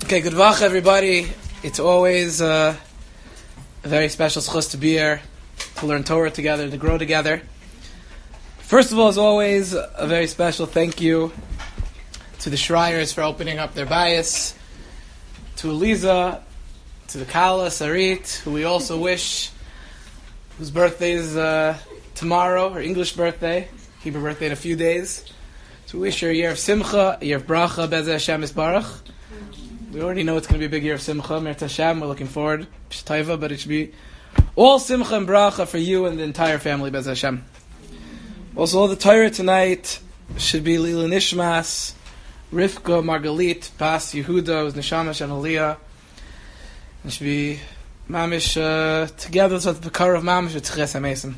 Okay, good vach, everybody. It's always a very special schus to be here, to learn Torah together, to grow together. First of all, as always, a very special thank you to the Schreiers for opening up their bias, to Eliza, to the Kala, Sarit, who we also wish, whose birthday is tomorrow, her English birthday, Hebrew birthday in a few days. So we wish her a year of simcha, a year of bracha, Bezeh Hashem Yisbarach. We already know it's going to be a big year of simcha, Mirz Hashem, we're looking forward, Shtaiva, but it should be all simcha and bracha for you and the entire family, Bezeh Hashem. Also, all the Torah tonight should be Lila Nishmas, Rivka, Margalit, Bas, Yehuda, who's Neshama, Shanaliyah. It should be Mamish together with the Bekar of Mamish with Tches HaMesim.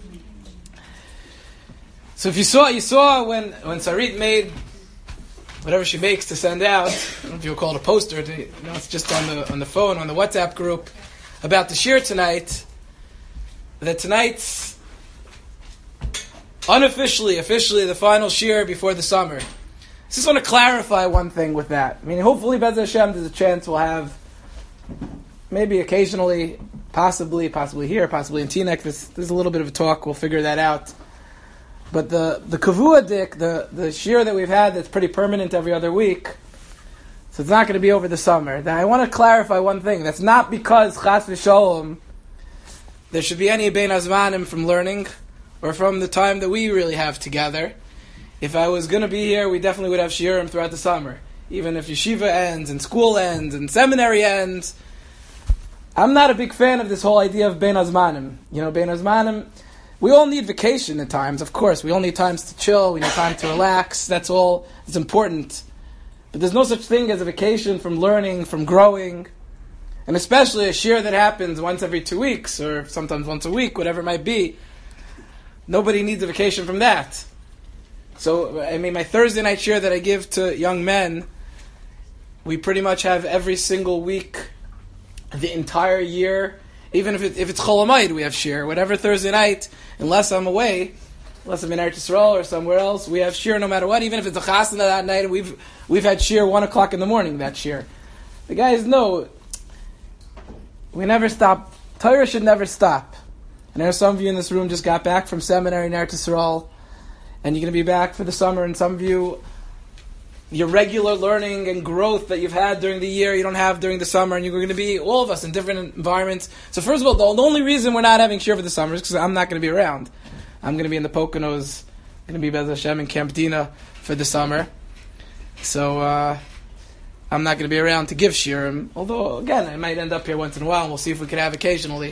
So if you saw when Sarit made whatever she makes to send out, I don't know if you would call it a poster, it's just on the phone, on the WhatsApp group, about the shir tonight, that tonight's officially the final shir before the summer. I just want to clarify one thing with that. I mean, hopefully, Bezeh Hashem, there's a chance we'll have, maybe occasionally, possibly here, possibly in Teaneck, there's a little bit of a talk, we'll figure that out. But the Kavua Dik, the shir that we've had that's pretty permanent every other week, so it's not going to be over the summer. Now I want to clarify one thing. That's not because Chas v'Sholom there should be any Bein Hazmanim from learning or from the time that we really have together. If I was going to be here, we definitely would have shiurim throughout the summer. Even if yeshiva ends and school ends and seminary ends. I'm not a big fan of this whole idea of Bein Hazmanim. You know, Bein Hazmanim, we all need vacation at times, of course. We all need times to chill, we need time to relax. That's all. It's important. But there's no such thing as a vacation from learning, from growing. And especially a shir that happens once every 2 weeks, or sometimes once a week, whatever it might be. Nobody needs a vacation from that. So, I mean, my Thursday night shir that I give to young men, we pretty much have every single week, the entire year. Even if it's Chol Hamoed, we have shir. Whatever Thursday night, unless I'm away, unless I'm in Eretz Yisrael or somewhere else, we have shir no matter what. Even if it's a chasana that night, we've had shir 1 o'clock in the morning, that shir. The guys know, we never stop. Torah should never stop. And there are some of you in this room just got back from seminary in Eretz Yisrael, and you're going to be back for the summer, and some of you, your regular learning and growth that you've had during the year, you don't have during the summer, and you're going to be, all of us, in different environments. So first of all, the only reason we're not having shir for the summer is because I'm not going to be around. I'm going to be in the Poconos, going to be Bezeh Hashem in Camp Dina for the summer. So I'm not going to be around to give shirim, although, again, I might end up here once in a while, and we'll see if we can have occasionally.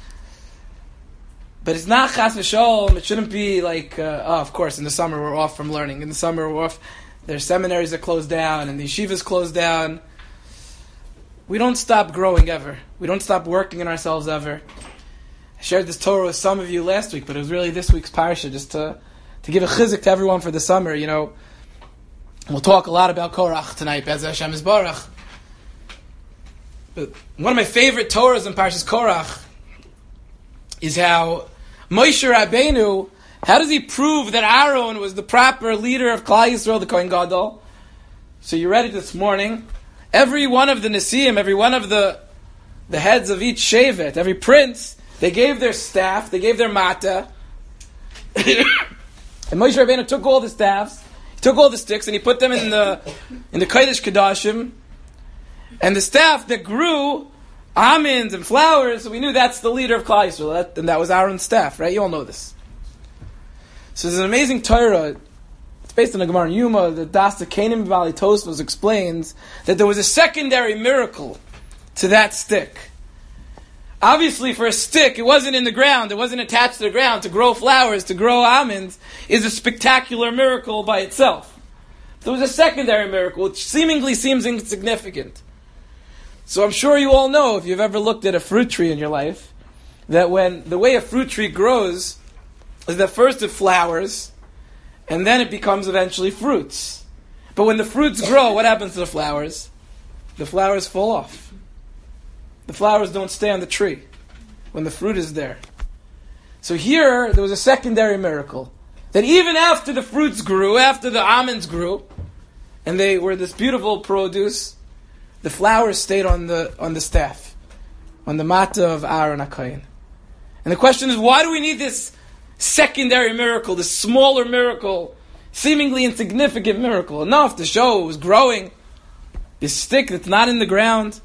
But it's not chas v'sholom. It shouldn't be like, of course, in the summer we're off from learning. In the summer we're off. There's seminaries that close down, and the yeshivas close down. We don't stop growing ever. We don't stop working in ourselves ever. I shared this Torah with some of you last week, but it was really this week's parsha, just to give a chizuk to everyone for the summer. You know, we'll talk a lot about Korach tonight, Bezeh Hashem Yisbarach. But one of my favorite Torahs in Parshas Korach is how Moshe Rabbeinu, how does he prove that Aaron was the proper leader of Klal Yisrael, the Kohen Gadol? So you read it this morning. Every one of the Nesiim, every one of the heads of each Shevet, every prince, they gave their staff, they gave their mata. And Moshe Rabbeinu took all the staffs, he took all the sticks, and he put them in the Kodesh Kodashim. And the staff that grew almonds and flowers, so we knew that's the leader of Klal Yisrael, and that was Aaron's staff, right? You all know this. So there's an amazing Torah. It's based on the Gemara in Yuma. The Das Kanim Valley Tosfos explains that there was a secondary miracle to that stick. Obviously, for a stick, it wasn't in the ground. It wasn't attached to the ground. To grow flowers, to grow almonds, is a spectacular miracle by itself. There was a secondary miracle, which seemingly seems insignificant. So I'm sure you all know, if you've ever looked at a fruit tree in your life, that when the way a fruit tree grows is that first it flowers, and then it becomes eventually fruits. But when the fruits grow, what happens to the flowers? The flowers fall off. The flowers don't stay on the tree when the fruit is there. So here, there was a secondary miracle. That even after the fruits grew, after the almonds grew, and they were this beautiful produce, the flowers stayed on the staff, on the mata of Aaron HaKohen. And the question is, why do we need this secondary miracle, this smaller miracle, seemingly insignificant miracle? Enough to show it was growing. This stick that's not in the ground.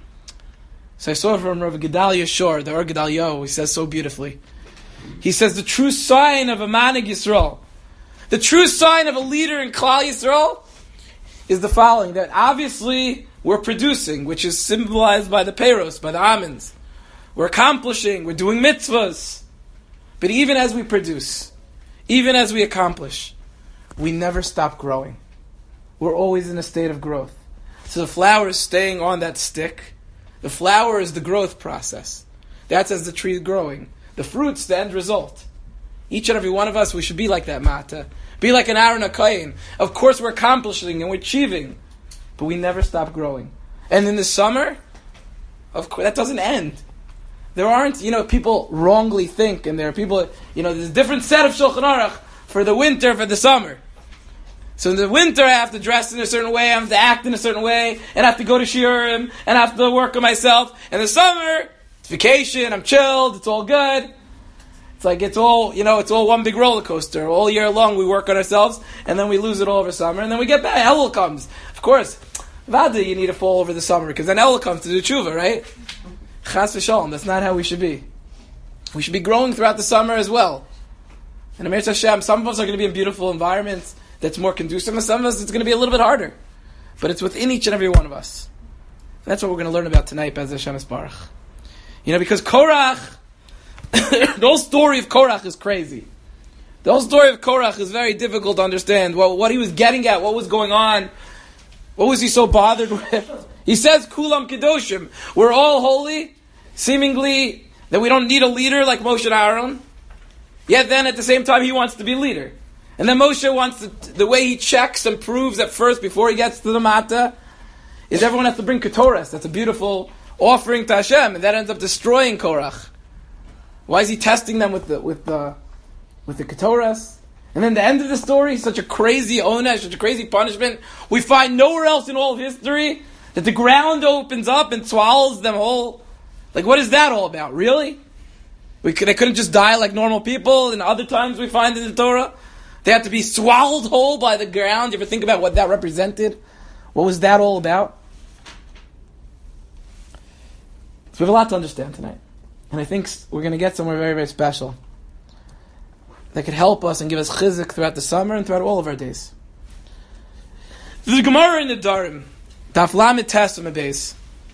So I saw from Rav Gedalia Shor, the Or Gedaliah, he says so beautifully. He says the true sign of a Manig Yisrael, the true sign of a leader in Klal Yisrael, is the following: that obviously we're producing, which is symbolized by the peiros, by the almonds. We're accomplishing, we're doing mitzvahs. But even as we produce, even as we accomplish, we never stop growing. We're always in a state of growth. So the flower is staying on that stick. The flower is the growth process. That's as the tree is growing. The fruit's the end result. Each and every one of us, we should be like that Mata. Be like an Aaron HaKohen. Of course we're accomplishing and we're achieving, but we never stop growing. And in the summer, of course, that doesn't end. There aren't, people wrongly think, and there are people, there's a different set of Shulchan Aruch for the winter, for the summer. So in the winter, I have to dress in a certain way, I have to act in a certain way, and I have to go to shiurim, and I have to work on myself. In the summer, it's vacation, I'm chilled, it's all good. It's like it's all one big roller coaster. All year long we work on ourselves, and then we lose it all over summer, and then we get back. Elul comes. Of course, Vada, you need to fall over the summer, because then Elul comes to do tshuva, right? Chas v'shalom, that's not how we should be. We should be growing throughout the summer as well. And Amir Hashem, some of us are going to be in beautiful environments that's more conducive, and some of us it's going to be a little bit harder. But it's within each and every one of us. And that's what we're going to learn about tonight, Bez Hashem Yisbarach. Because Korach, the whole story of Korach is crazy. The whole story of Korach is very difficult to understand. What he was getting at, what was going on, what was he so bothered with? He says, Kulam Kedoshim, we're all holy, seemingly that we don't need a leader like Moshe and Aaron. Yet then at the same time he wants to be leader. And then Moshe wants the way he checks and proves at first before he gets to the Mata is everyone has to bring Ketoras. That's a beautiful offering to Hashem, and that ends up destroying Korach. Why is he testing them with the Ketoras? And then the end of the story, such a crazy onesh, such a crazy punishment. We find nowhere else in all of history that the ground opens up and swallows them whole. Like, what is that all about? Really? They couldn't just die like normal people. And other times we find in the Torah, they had to be swallowed whole by the ground. You ever think about what that represented? What was that all about? So we have a lot to understand tonight. And I think we're going to get somewhere very, very special that could help us and give us chizuk throughout the summer and throughout all of our days. There's a Gemara in the Darim, Daf Lamed Tesam base.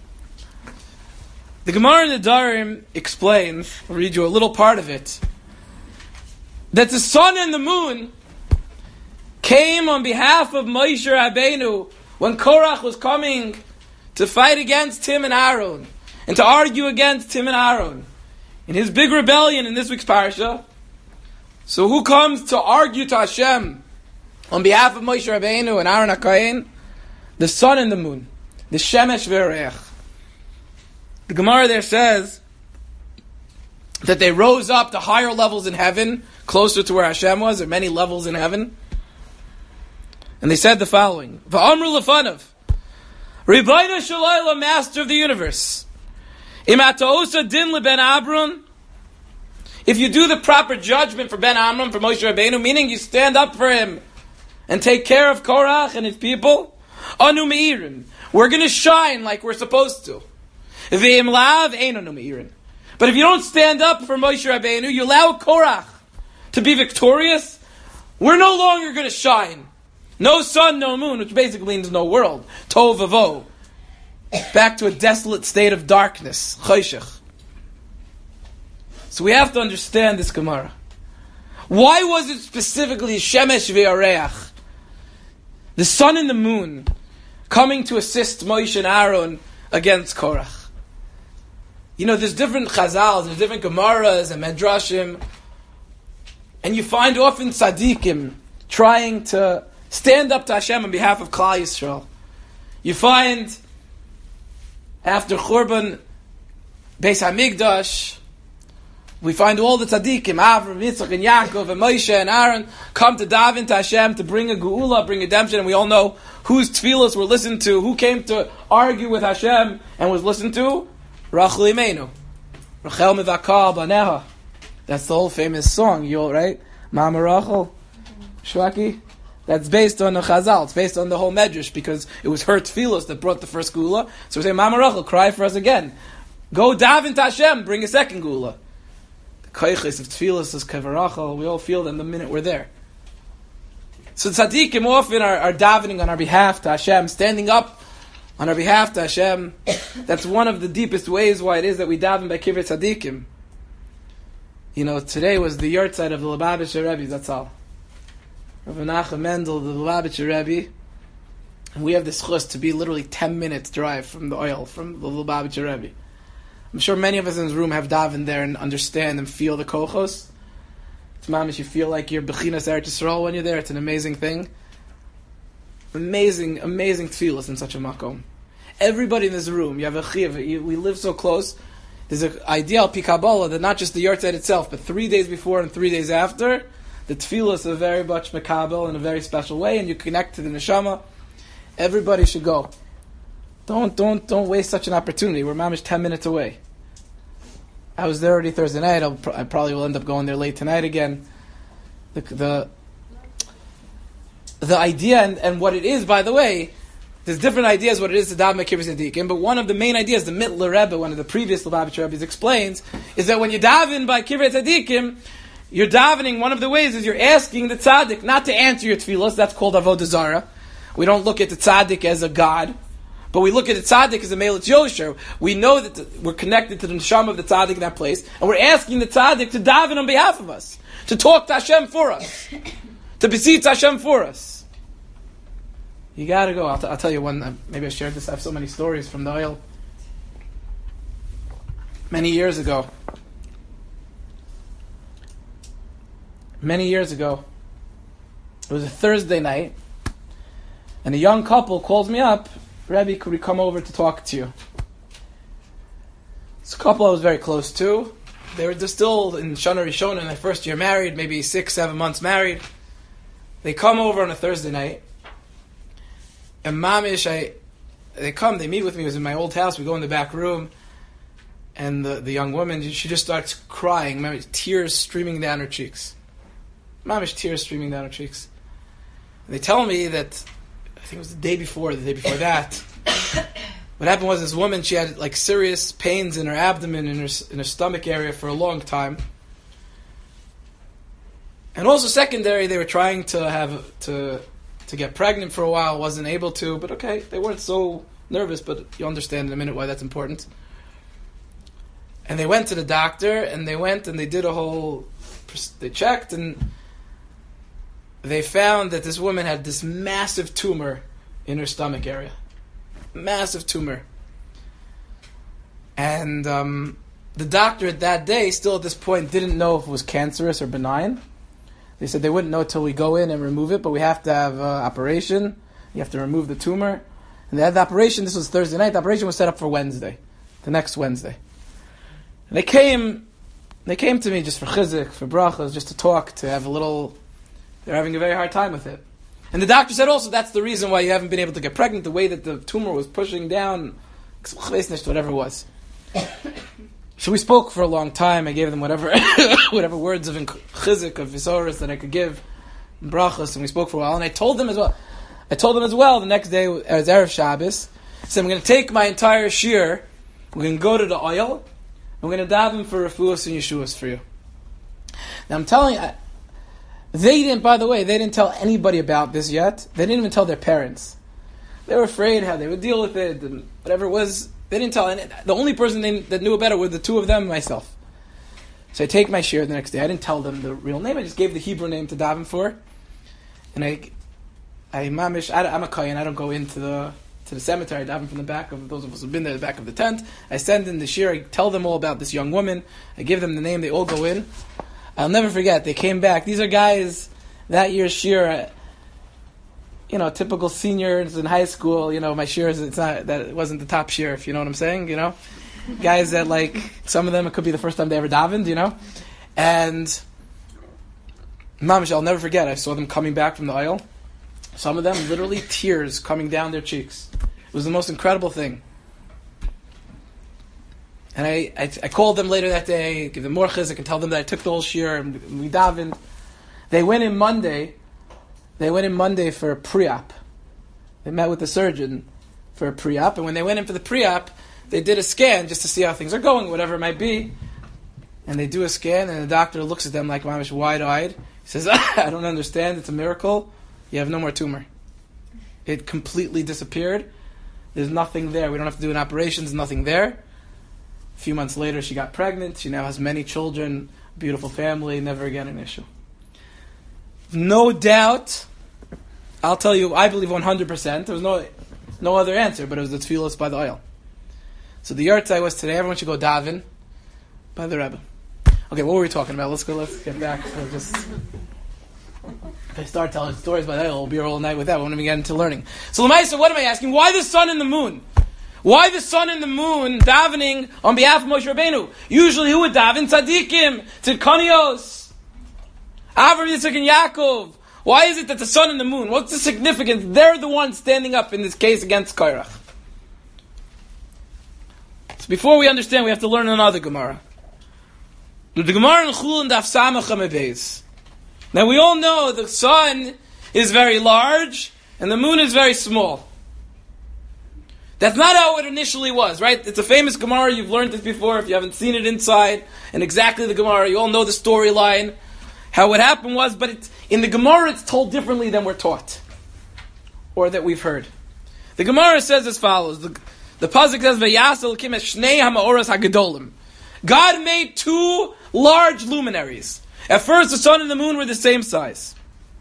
The Gemara in the Darim explains, I'll read you a little part of it, that the sun and the moon came on behalf of Moshe Rabbeinu when Korach was coming to fight against him and Aaron, and to argue against him and Aaron in his big rebellion in this week's parasha. So who comes to argue to Hashem on behalf of Moshe Rabbeinu and Aaron HaKohen? The sun and the moon, the Shemesh v'Reach. The Gemara there says that they rose up to higher levels in heaven, closer to where Hashem was. There are many levels in heaven. And they said the following: V'amru lefanav, Ribono shel Olam, Master of the universe, Im ata osa din leben Abram, if you do the proper judgment for Ben Amram, for Moshe Rabbeinu, meaning you stand up for him and take care of Korach and his people, anu meirin, we're going to shine like we're supposed to. V'im lav ein anu meirin. But if you don't stand up for Moshe Rabbeinu, you allow Korach to be victorious, we're no longer going to shine. No sun, no moon, which basically means no world. Tov vavo. Back to a desolate state of darkness. Choshech. So we have to understand this Gemara. Why was it specifically Shemesh v'Yareach, the sun and the moon, coming to assist Moshe and Aaron against Korach? There's different chazals, there's different Gemaras and Medrashim, and you find often tzaddikim trying to stand up to Hashem on behalf of Klal Yisrael. You find after Churban Beis Hamikdash, We find all the tzaddikim, Avram, Yitzchak, and Yaakov, and Moshe, and Aaron, come to daven to Hashem, to bring a geula, bring redemption, and we all know whose tefillos were listened to, who came to argue with Hashem, and was listened to? Rachel Imeinu. Rachel mivakal baneha. That's the whole famous song, right? Mama Rachel, Shwaki. That's based on the Chazal. It's based on the whole Medrash, because it was her tefillos that brought the first geula. So we say, Mama Rachel, cry for us again. Go daven to Hashem, bring a second geula. Koiches of tefillas is kavarachal. We all feel them the minute we're there. So tzaddikim often are davening on our behalf to Hashem, standing up on our behalf to Hashem. That's one of the deepest ways why it is that we daven by kivrei tzaddikim. You know, today was the yahrzeit of the Lubavitcher Rebbe. That's all. Rav Menachem Mendel, the Lubavitcher Rebbe, and we have this chus to be literally 10 minutes drive from the oil from the Lubavitcher Rebbe. I'm sure many of us in this room have davened there and understand and feel the kochos. It's mamish, you feel like you're Bechinas Eretz Yisrael when you're there. It's an amazing thing. Amazing, amazing tefillas in such a makom. Everybody in this room, you have a chiv, we live so close. There's an ideal pikabala that not just the yahrzeit itself, but 3 days before and 3 days after, the tefillas are very much makabel in a very special way, and you connect to the neshama. Everybody should go. Don't waste such an opportunity. We're mamish 10 minutes away. I was there already Thursday night. I probably will end up going there late tonight again. The idea and what it is, by the way, there's different ideas what it is to daven by kivrei tzaddikim, but one of the main ideas, the Mittler Rebbe, one of the previous Lubavitcher Rebbe's explains, is that when you daven by kivrei tzaddikim, you're davening, one of the ways is you're asking the tzaddik not to answer your tefillos. That's called avodah zarah. We don't look at the tzaddik as a god. But we look at the tzaddik as a melech yosher. We know that we're connected to the neshama of the tzaddik in that place, and we're asking the tzaddik to daven on behalf of us, to talk to Hashem for us, to beseech Hashem for us. You gotta go. I'll tell you one. Maybe I shared this. I have so many stories from the oil. Many years ago, it was a Thursday night, and a young couple calls me up. Rebbe, could we come over to talk to you? It's a couple I was very close to. They were just still in Shana Rishona in their first year married, maybe 6-7 months married. They come over on a Thursday night, and mamish, they meet with me. It was in my old house. We go in the back room, and the young woman, she just starts crying, mamish, tears streaming down her cheeks. Mamish, tears streaming down her cheeks. And they tell me that, I think it was the day before that, what happened was this woman, she had like serious pains in her abdomen, in her stomach area for a long time. And also secondary, they were trying to get pregnant for a while, wasn't able to, but okay, they weren't so nervous, but you understand in a minute why that's important. And they went to the doctor, and they did they checked, and they found that this woman had this massive tumor in her stomach area. Massive tumor. And the doctor at that day, still at this point, didn't know if it was cancerous or benign. They said they wouldn't know until we go in and remove it, but we have to have an operation. You have to remove the tumor. And they had the operation, this was Thursday night, the operation was set up for Wednesday, the next Wednesday. And they came to me just for chizik, for brachas, just to talk, to have a little... They're having a very hard time with it. And the doctor said also that's the reason why you haven't been able to get pregnant, the way that the tumor was pushing down, whatever it was. So we spoke for a long time. I gave them whatever words of chizik, of visoris that I could give, brachas, and we spoke for a while. And I told them as well the next day, as Erev Shabbos, I said, I'm going to take my entire shir, we're going to go to the oil, and we're going to daven for refuahs and yeshuas for you. Now I'm telling you, they didn't tell anybody about this yet. They didn't even tell their parents. They were afraid how they would deal with it and whatever it was. They didn't tell any. The only person that knew about it were the two of them and myself. So I take my shir the next day. I didn't tell them the real name. I just gave the Hebrew name to daven for. And I'm a kohen. I don't go into the cemetery. I daven from the back of those of us who've been there, the back of the tent. I send in the shir. I tell them all about this young woman. I give them the name. They all go in. I'll never forget, they came back. These are guys, that year's shir, typical seniors in high school, my shir, it wasn't the top shir, if you know what I'm saying, Guys that some of them, it could be the first time they ever davened, And Mamish, I'll never forget, I saw them coming back from the aisle. Some of them, literally tears coming down their cheeks. It was the most incredible thing. And I called them later that day, give them more chizuk, and tell them that I took the whole shir, and we davened. They went in Monday for a pre-op. They met with the surgeon for a pre-op, and when they went in for the pre-op, they did a scan just to see how things are going, whatever it might be. And they do a scan, and the doctor looks at them like mamish wide-eyed. He says, I don't understand, it's a miracle. You have no more tumor. It completely disappeared. There's nothing there. We don't have to do an operation, there's nothing there. A few months later, she got pregnant. She now has many children, beautiful family, never again an issue. No doubt, I'll tell you, I believe 100%. There was no other answer, but it was the tefillos by the oil. So the yahrzeit was today, everyone should go daven by the Rebbe. Okay, what were we talking about? Let's get back. If I start telling stories by the oil, we'll be here all night with that. We won't even get into learning. So Lamaisa, what am I asking? Why the sun and the moon? Why the sun and the moon davening on behalf of Moshe Rabbeinu? Usually who would daven? Tzaddikim, Tzidkonios, Avraham, Yitzchak, and Yaakov. Why is it that the sun and the moon, what's the significance? They're the ones standing up in this case against Kairach. So before we understand, we have to learn another Gemara. The Gemara in Chulin Daf Samach Amud Beis. Now we all know the sun is very large and the moon is very small. That's not how it initially was, right? It's a famous Gemara, you've learned this before, if you haven't seen it inside, and exactly the Gemara, you all know the storyline, how what happened was, but in the Gemara it's told differently than we're taught, or that we've heard. The Gemara says as follows, the Pasuk says, V'yasel kim es shnei ha'ma'oros ha'gedolim. God made two large luminaries. At first the sun and the moon were the same size.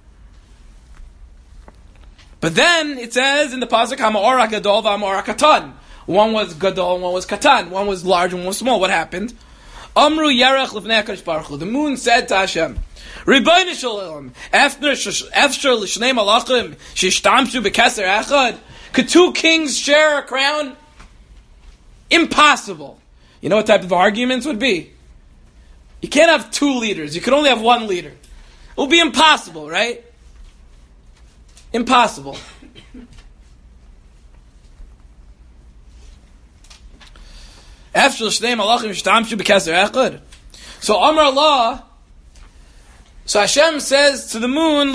But then it says in the pasuk, "Ha'ma'or gadol v'ha'ma'or katan." One was gadol, one was katan. One was large, one was small. What happened? Amru yerach lifnei HaKadosh Baruch Hu. The moon said to Hashem, "Ribono shel olam, efshar l'shnei malachim shishtamshu b'keser echad." Could two kings share a crown? Impossible. You know what type of arguments would be? You can't have two leaders. You can only have one leader. It will be impossible, right? Impossible. So Amar Allah, so Hashem says to the moon,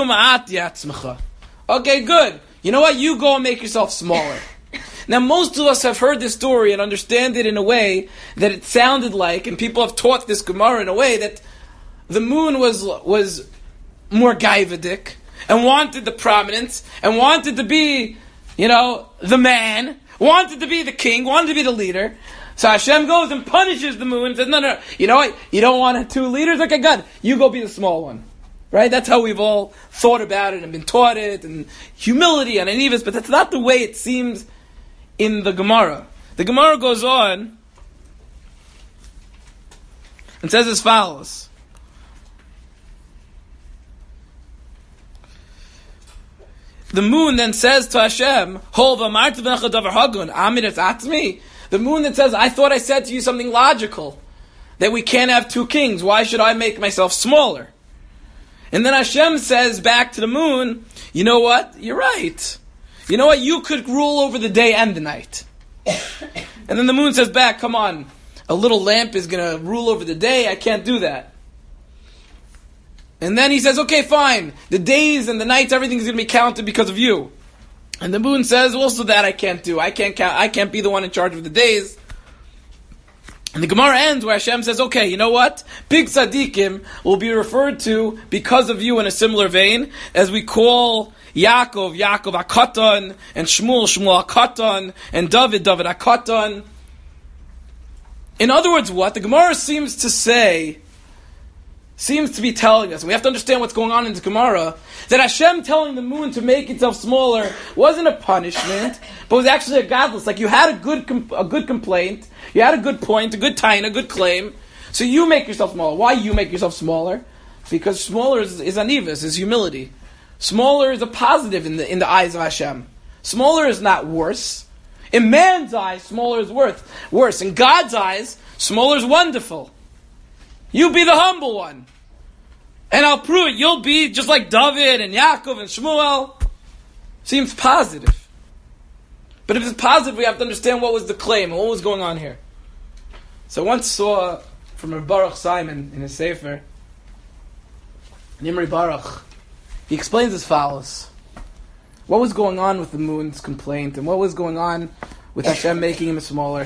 okay, good. You know what? You go and make yourself smaller. Now, most of us have heard this story and understand it in a way that it sounded like, and people have taught this Gemara in a way that the moon was more gaivadik and wanted the prominence and wanted to be, the man, wanted to be the king, wanted to be the leader. So Hashem goes and punishes the moon and says, no, you know what? You don't want two leaders? Okay, good. You go be the small one. Right? That's how we've all thought about it and been taught it, and humility and anivus, but that's not the way it seems in the Gemara. The Gemara goes on and says as follows. The moon then says to Hashem, the moon that says, I thought I said to you something logical, that we can't have two kings. Why should I make myself smaller? And then Hashem says back to the moon, you know what? You're right. You know what? You could rule over the day and the night. And then the moon says back, come on, a little lamp is going to rule over the day. I can't do that. And then he says, okay, fine. The days and the nights, everything's going to be counted because of you. And the moon says, also that I can't do. I can't be the one in charge of the days. And the Gemara ends where Hashem says, okay, you know what? Big tzaddikim will be referred to because of you in a similar vein, as we call Yaakov HaKatan, and Shmuel HaKatan, and David HaKatan. In other words, what? The Gemara seems to be telling us, and we have to understand what's going on in the Gemara, that Hashem telling the moon to make itself smaller wasn't a punishment, but was actually a godless. Like you had a good complaint, you had a good point, a good taina, a good claim, so you make yourself smaller. Why you make yourself smaller? Because smaller is anivus, is humility. Smaller is a positive in the eyes of Hashem. Smaller is not worse. In man's eyes, smaller is worse. In God's eyes, smaller is wonderful. You be the humble one. And I'll prove it. You'll be just like David and Yaakov and Shmuel. Seems positive. But if it's positive, we have to understand what was the claim and what was going on here. So I once saw from Rabbi Baruch Simon in his Sefer, Nimri Baruch, he explains as follows. What was going on with the moon's complaint and what was going on with Hashem making him smaller?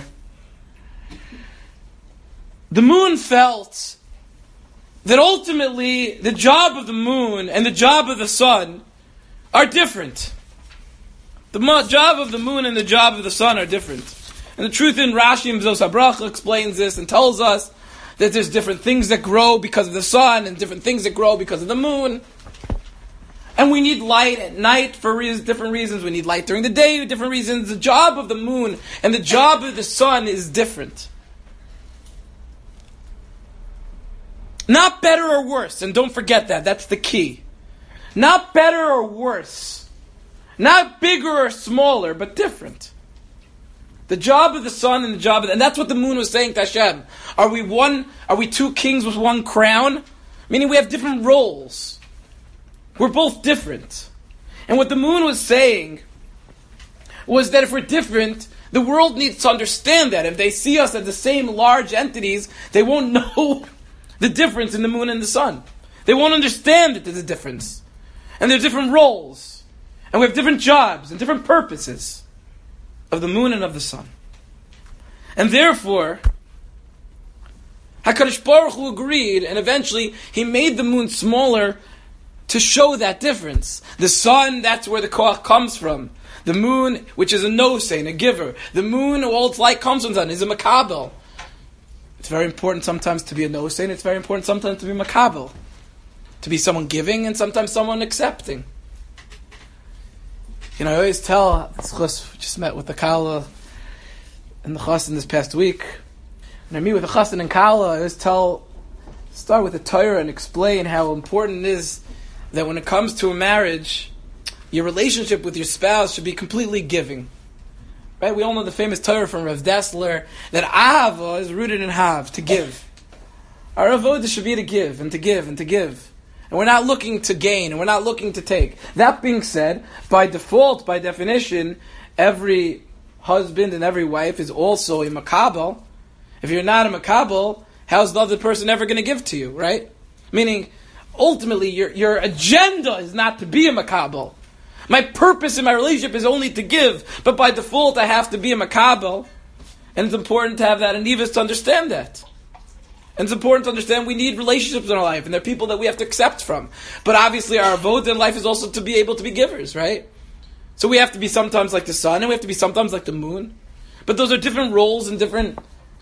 The moon felt that ultimately the job of the moon and the job of the sun are different. The job of the moon and the job of the sun are different. And the truth in Rashi and Zos HaBracha explains this and tells us that there's different things that grow because of the sun and different things that grow because of the moon. And we need light at night for different reasons. We need light during the day for different reasons. The job of the moon and the job of the sun is different. Not better or worse, and don't forget that. That's the key. Not better or worse. Not bigger or smaller, but different. The job of the sun and the job of and that's what the moon was saying to Hashem. Are we two kings with one crown? Meaning we have different roles. We're both different. And what the moon was saying was that if we're different, the world needs to understand that. If they see us as the same large entities, they won't know the difference in the moon and the sun. They won't understand that there's a difference. And there's different roles. And we have different jobs and different purposes of the moon and of the sun. And therefore, HaKadosh Baruch Hu agreed, and eventually he made the moon smaller to show that difference. The sun, that's where the koach comes from. The moon, which is a nosein, a giver. The moon, all its light comes from the sun, is a makabel. It's very important sometimes to be a nosein. It's very important sometimes to be makabel. To be someone giving and sometimes someone accepting. I always tell, just met with the Kala and the Chassan this past week. When I meet with the Chassan and Kala, I always start with the Torah and explain how important it is that when it comes to a marriage, your relationship with your spouse should be completely giving. Right? We all know the famous Torah from Rav Dessler that Ahava is rooted in Hav, to give. Our avodah should be to give and to give and to give. And we're not looking to gain and we're not looking to take. That being said, by default, by definition, every husband and every wife is also a makabel. If you're not a makabel, how's the other person ever going to give to you, right? Meaning, ultimately, your agenda is not to be a makabel. My purpose in my relationship is only to give, but by default I have to be a makabel, and it's important to have that anivus to understand that. And it's important to understand we need relationships in our life, and there are people that we have to accept from. But obviously our avodah in life is also to be able to be givers, right? So we have to be sometimes like the sun, and we have to be sometimes like the moon. But those are different roles and different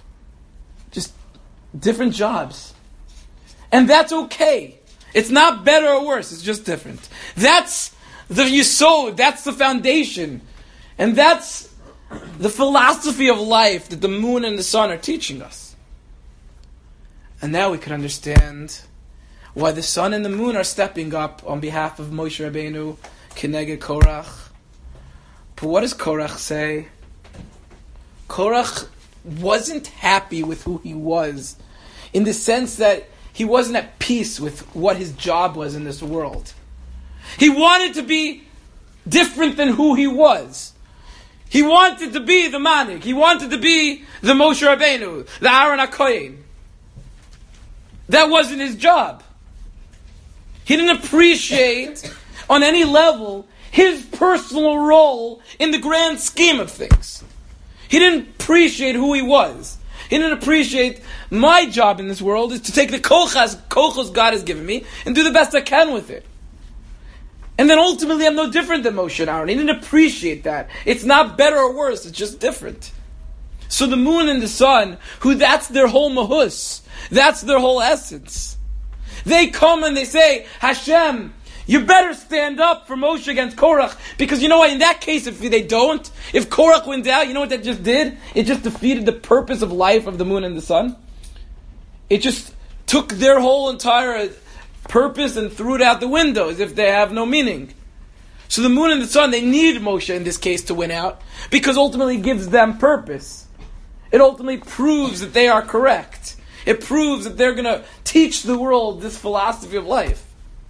jobs. And that's okay. It's not better or worse, it's just different. That's the yesod, that's the foundation. And that's the philosophy of life that the moon and the sun are teaching us. And now we can understand why the sun and the moon are stepping up on behalf of Moshe Rabbeinu, Keneged Korach. But what does Korach say? Korach wasn't happy with who he was, in the sense that he wasn't at peace with what his job was in this world. He wanted to be different than who he was. He wanted to be the Manik. He wanted to be the Moshe Rabbeinu, the Aaron HaKohen. That wasn't his job. He didn't appreciate, on any level, his personal role in the grand scheme of things. He didn't appreciate who he was. He didn't appreciate my job in this world is to take the kochos God has given me and do the best I can with it. And then ultimately I'm no different than Moshe and Aaron. He didn't appreciate that. It's not better or worse, it's just different. So the moon and the sun, that's their whole mahus, that's their whole essence. They come and they say, Hashem, you better stand up for Moshe against Korach, because you know what, in that case, if they don't, if Korach wins out, you know what that just did? It just defeated the purpose of life of the moon and the sun. It just took their whole entire purpose and threw it out the window as if they have no meaning. So the moon and the sun, they need Moshe in this case to win out, because ultimately it gives them purpose. It ultimately proves that they are correct. It proves that they're going to teach the world this philosophy of life,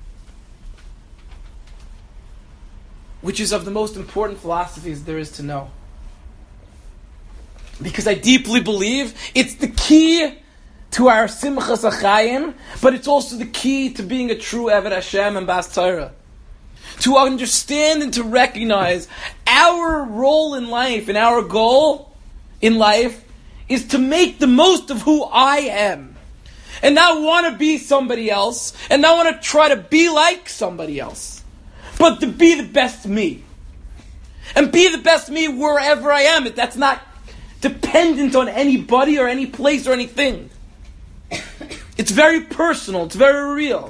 which is of the most important philosophies there is to know. Because I deeply believe it's the key to our Simchas Achayim, but it's also the key to being a true Eved Hashem and Bas Torah. To understand and to recognize our role in life and our goal in life is to make the most of who I am. And not want to be somebody else, and not want to try to be like somebody else, but to be the best me. And be the best me wherever I am. That's not dependent on anybody or any place or anything. It's very personal. It's very real.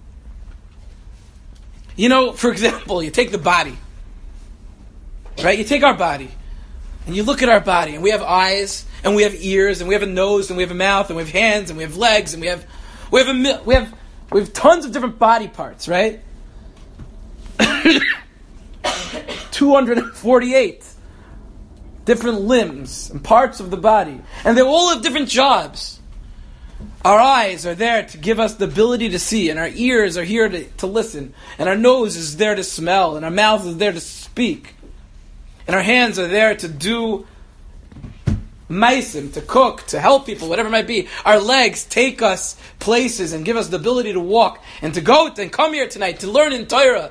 You know, for example, you take the body. Right? You take our body. And you look at our body. And we have eyes. And we have ears. And we have a nose. And we have a mouth. And we have hands. And we have legs. And we have tons of different body parts. Right? 248 different limbs and parts of the body. And they all have different jobs. Our eyes are there to give us the ability to see, and our ears are here to listen, and our nose is there to smell, and our mouth is there to speak, and our hands are there to do meisim, to cook, to help people, whatever it might be. Our legs take us places and give us the ability to walk, and to go and come here tonight, to learn in Torah.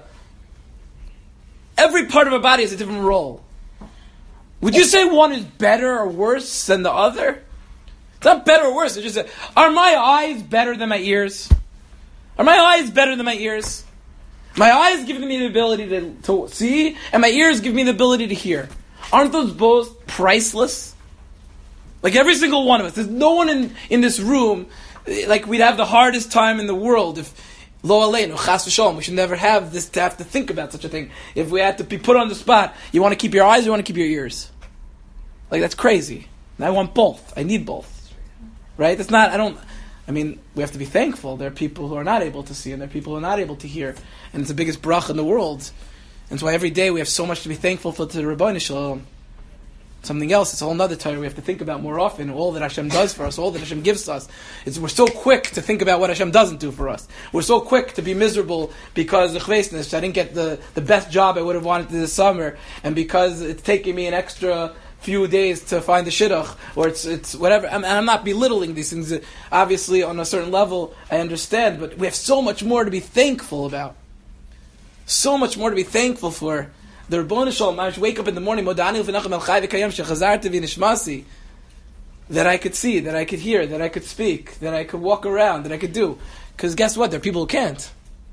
Every part of our body has a different role. Would you say one is better or worse than the other? It's not better or worse. It's just, are my eyes better than my ears? Are my eyes better than my ears? My eyes give me the ability to see, and my ears give me the ability to hear. Aren't those both priceless? Like every single one of us. There's no one in this room, like we'd have the hardest time in the world if, lo aleinu, chas v'sholom, we should never have this to have to think about such a thing. If we had to be put on the spot, you want to keep your eyes, or you want to keep your ears? Like that's crazy. And I want both. I need both. Right? We have to be thankful. There are people who are not able to see, and there are people who are not able to hear. And it's the biggest bracha in the world. And so every day we have so much to be thankful for to the Rebbeinu Shalom. Something else, it's a whole other Torah we have to think about more often. All that Hashem does for us, all that Hashem gives us. We're so quick to think about what Hashem doesn't do for us. We're so quick to be miserable because of chveisness. I didn't get the best job I would have wanted this summer, and because it's taking me an extra few days to find the shidduch, or it's whatever. And I'm not belittling these things. Obviously, on a certain level, I understand, but we have so much more to be thankful about. So much more to be thankful for. The Rebbeinu Shalom, I wake up in the morning, Modani v'nachem el chai v'kayam shechazarti v'nishmasi, that I could see, that I could hear, that I could speak, that I could walk around, that I could do. Because guess what? There are people who can't.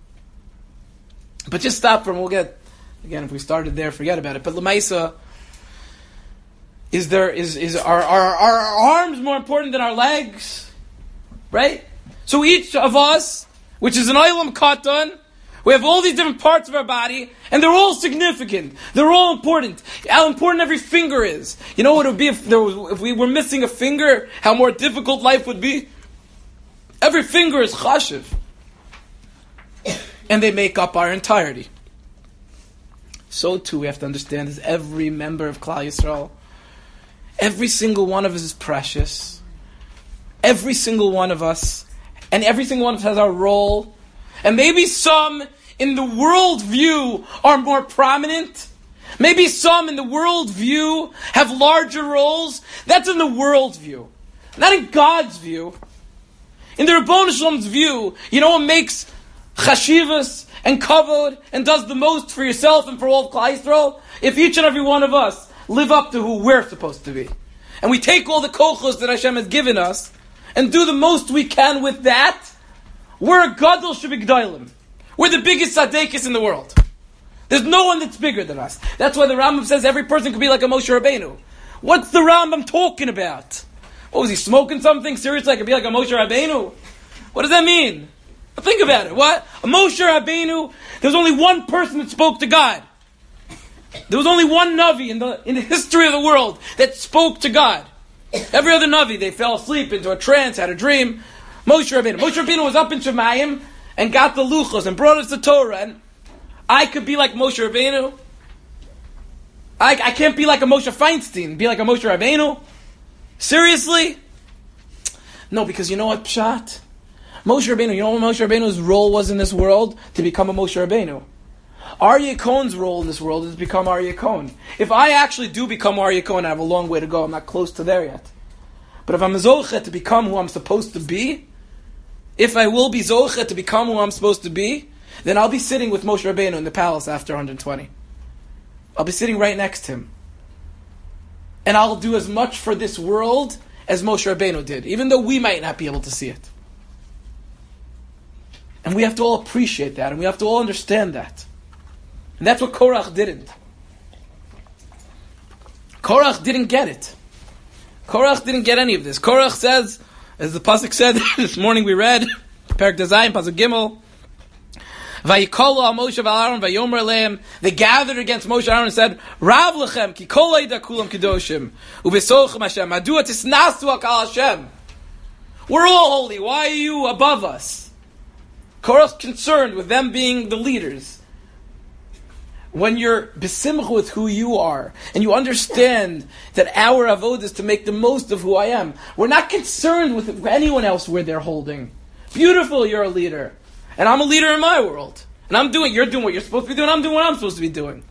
But just stop from, again, if we started there, forget about it. But l'maisa, are our arms more important than our legs? Right? So each of us, which is an olam katan, we have all these different parts of our body, and they're all significant. They're all important. How important every finger is. You know what it would be if we were missing a finger? How more difficult life would be? Every finger is chashiv. And they make up our entirety. So too we have to understand is every member of Klal Yisrael. Every single one of us is precious. Every single one of us. And every single one of us has our role. And maybe some in the world view are more prominent. Maybe some in the world view have larger roles. That's in the world view. Not in God's view. In the Rebbeinu Shalom's view, you know what makes chashivas and kavod and does the most for yourself and for all of Klal Yisrael? If each and every one of us live up to who we're supposed to be. And we take all the kochos that Hashem has given us and do the most we can with that, we're a gadol shebigdolim. We're the biggest tzaddikus in the world. There's no one that's bigger than us. That's why the Rambam says every person could be like a Moshe Rabbeinu. What's the Rambam talking about? What was he, smoking something? Seriously, I could be like a Moshe Rabbeinu? What does that mean? Think about it. What? A Moshe Rabbeinu, there's only one person that spoke to God. There was only one Navi in the history of the world that spoke to God. Every other Navi, they fell asleep into a trance, had a dream. Moshe Rabbeinu was up in Shemayim and got the luchos and brought us the Torah. And I could be like Moshe Rabbeinu. I can't be like a Moshe Feinstein, be like a Moshe Rabbeinu. Seriously? No, because you know what, Pshat? Moshe Rabbeinu, you know what Moshe Rabbeinu's role was in this world? To become a Moshe Rabbeinu. Aryeh Cohen's role in this world is to become Aryeh Cohen. If I actually do become Aryeh Cohen, I have a long way to go. I'm not close to there yet. But if I'm Zoche to become who I'm supposed to be, if I will be Zoche to become who I'm supposed to be, then I'll be sitting with Moshe Rabbeinu in the palace after 120. I'll be sitting right next to him. And I'll do as much for this world as Moshe Rabbeinu did, even though we might not be able to see it. And we have to all appreciate that, and we have to all understand that. And that's what Korach didn't. Korach didn't get it. Korach didn't get any of this. Korach says, as the pasuk said this morning we read, Perek Dazayim, pasuk Gimel, Vayikolu al Moshe v'Aaron vayomer aleim. They gathered against Moshe and Aaron and said, Rav lechem ki kol ha'ida kulam kedoshim u'besochem Hashem madua tisnasu al Hashem. We're all holy. Why are you above us? Korach's concerned with them being the leaders. When you're besimcha with who you are, and you understand that our avodah is to make the most of who I am, we're not concerned with anyone else where they're holding. Beautiful, you're a leader. And I'm a leader in my world. And you're doing what you're supposed to be doing, I'm doing what I'm supposed to be doing.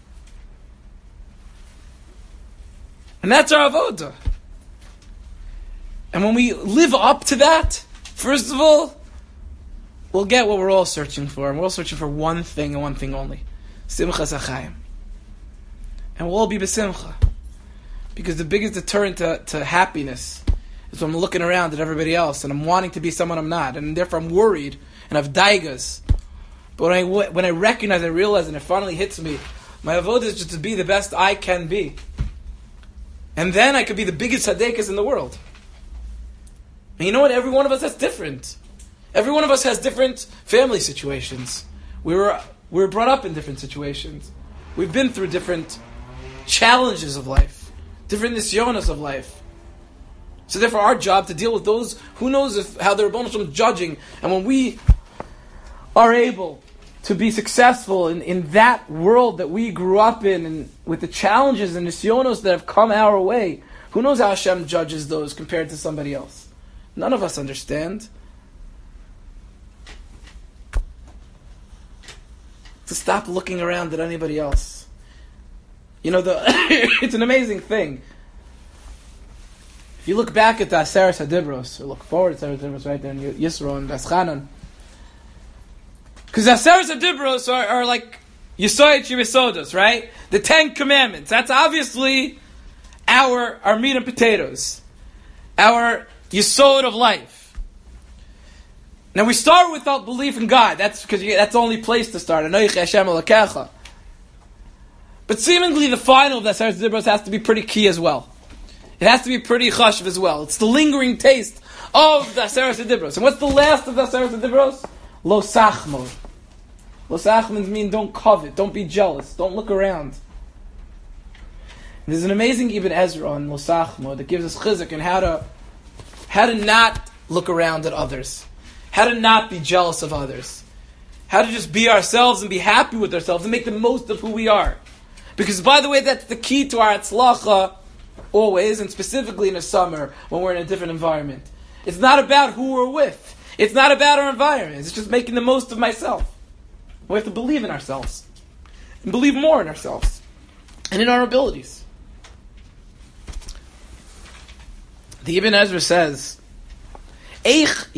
And that's our avodah. And when we live up to that, first of all, we'll get what we're all searching for. And we're all searching for one thing and one thing only. Simchas HaChaim. And we'll all be besimcha. Because the biggest deterrent to happiness is when I'm looking around at everybody else and I'm wanting to be someone I'm not. And therefore I'm worried and I have daigas. But when I recognize and realize and it finally hits me, my avodah is just to be the best I can be. And then I could be the biggest tzaddikus in the world. And you know what? Every one of us is different. Every one of us has different family situations. We were brought up in different situations. We've been through different challenges of life, different nisyonos of life. So therefore our job to deal with those, who knows how the Rebbeinu Shalom is judging, and when we are able to be successful in that world that we grew up in, and with the challenges and nisyonos that have come our way, who knows how Hashem judges those compared to somebody else? None of us understand. To stop looking around at anybody else. You know, it's an amazing thing. If you look back at the Aseret HaDibros, or look forward to Aseret HaDibros right there in Yisro and Daschanan, because the Aseret HaDibros are like Yesod Yisodos, right? The 10 Commandments. That's obviously our meat and potatoes. Our Yesod of life. Now we start without belief in God. That's because that's the only place to start. Anochi Hashem Elokecha. But seemingly the final of the Aseret HaDibros has to be pretty key as well. It has to be pretty chashuv as well. It's the lingering taste of the Aseret HaDibros. And what's the last of the Aseret HaDibros? Lo sachmo. Lo sachmo means don't covet, don't be jealous, don't look around. And there's an amazing Ibn Ezra on Lo sachmo that gives us chizuk on how to not look around at others. How to not be jealous of others. How to just be ourselves and be happy with ourselves and make the most of who we are. Because, by the way, that's the key to our atzlacha always, and specifically in the summer when we're in a different environment. It's not about who we're with. It's not about our environment. It's just making the most of myself. We have to believe in ourselves. And believe more in ourselves. And in our abilities. The Ibn Ezra says, How's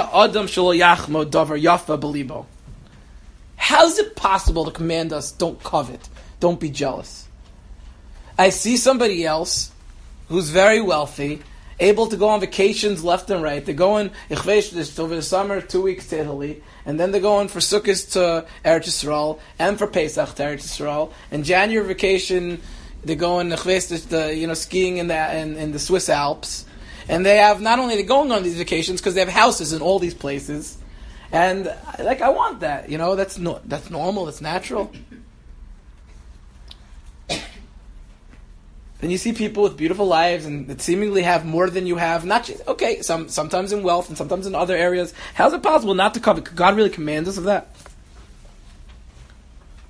it possible to command us, don't covet, don't be jealous? I see somebody else who's very wealthy, able to go on vacations left and right. They're going over the summer, 2 weeks to Italy, and then they're going for Sukkot to Eretz Yisrael, and for Pesach to Eretz Yisrael, and January vacation, they're going skiing in the Swiss Alps. And they have, not only they're going on these vacations, because they have houses in all these places. And, I want that. That's normal, that's natural. And you see people with beautiful lives and that seemingly have more than you have. Sometimes in wealth and sometimes in other areas. How is it possible not to covet? Could God really command us of that?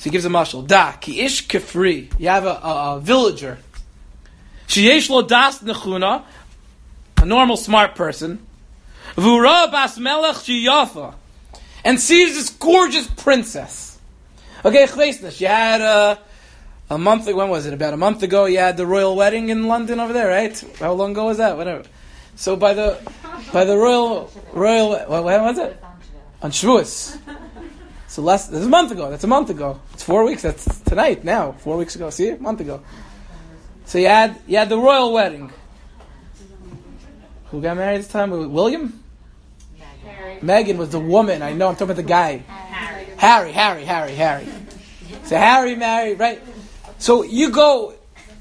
he gives a mashal. Da, ki ish kefri. You have a villager. Sheyesh lo das nechuna, a normal smart person. V'ura bas melech shiyafa, and sees this gorgeous princess. Okay, chveisnish. You had a month. When was it? About a month ago. You had the royal wedding in London over there, right? How long ago was that? Whatever. So by the royal. When was it? On Shavuos. So this is a month ago. That's a month ago. It's 4 weeks. That's tonight. Now 4 weeks ago. See, a month ago. So you had the royal wedding. Who got married this time? William? Meghan was the woman. I know. I'm talking about the guy. Harry. So Harry married, right? So you go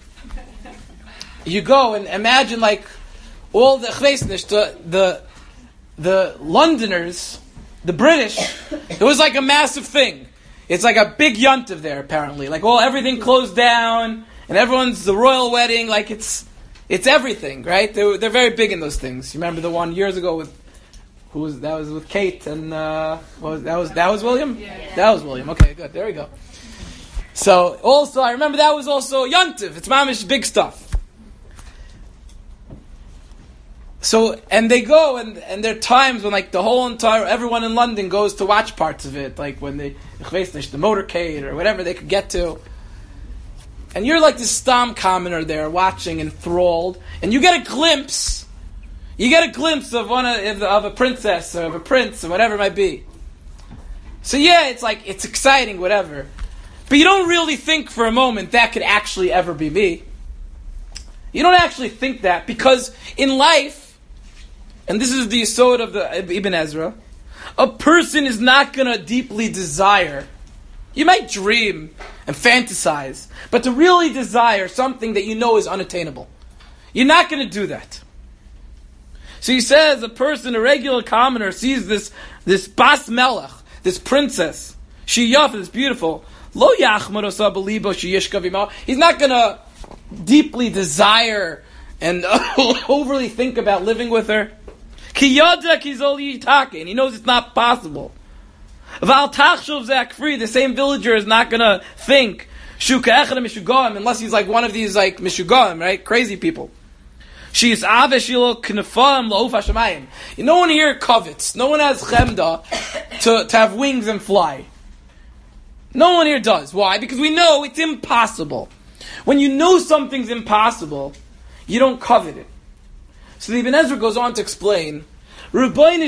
and imagine like all the Londoners, the British. It was like a massive thing. It's like a big yontiv there apparently. Like everything closed down and everyone's the royal wedding. Like it's everything, right? They're very big in those things. You remember the one years ago with that was with Kate and that was William? Yeah. That was William. Okay, good. There we go. So also I remember that was also yontiv. It's mamish big stuff. So and they go and there are times when like everyone in London goes to watch parts of it, like when the motorcade or whatever they could get to. And you're like this stam commoner there watching enthralled, and you get a glimpse of of a princess or of a prince or whatever it might be. So yeah, it's like it's exciting, whatever. But you don't really think for a moment that could actually ever be me. You don't actually think that because in life, and this is the yesod of the Ibn Ezra, a person is not going to deeply desire. You might dream and fantasize, but to really desire something that you know is unattainable, you're not going to do that. So he says a regular commoner, sees this bas melech, this princess, she yaf, this beautiful. Lo yachmar osa b'libo sheyishkav imo. He's not going to deeply desire and overly think about living with her. Ki yada ki zol yitake, and he knows it's not possible. Val tachshov zakfri, the same villager is not going to think shuka echad mishugaim unless he's like one of these like mishugaim, right? Crazy people. She is aveshilo knefam lauf hashamayim. No one here covets. No one has chemda to have wings and fly. No one here does. Why? Because we know it's impossible. When you know something's impossible, you don't covet it. So the Ibn Ezra goes on to explain, the Ribono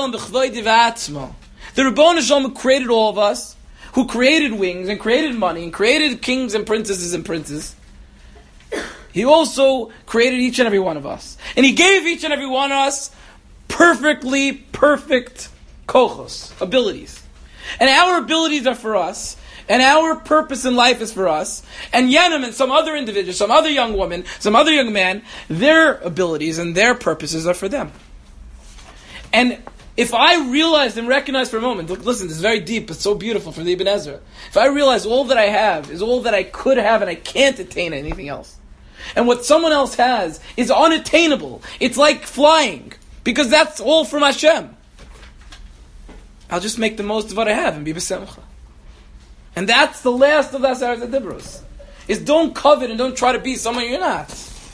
Shel Olam who created all of us, who created wings and created money and created kings and princes, he also created each and every one of us. And he gave each and every one of us perfect kochos, abilities. And our abilities are for us, and our purpose in life is for us, and Yenim and some other individual, some other young woman, some other young man, their abilities and their purposes are for them. And if I realize and recognize for a moment, look, listen, this is very deep, it's so beautiful from the Ibn Ezra. If I realize all that I have is all that I could have and I can't attain anything else, and what someone else has is unattainable, it's like flying, because that's all from Hashem, I'll just make the most of what I have and be b'semcha. And that's the last of the Aseres HaDibros. Is don't covet and don't try to be someone you're not.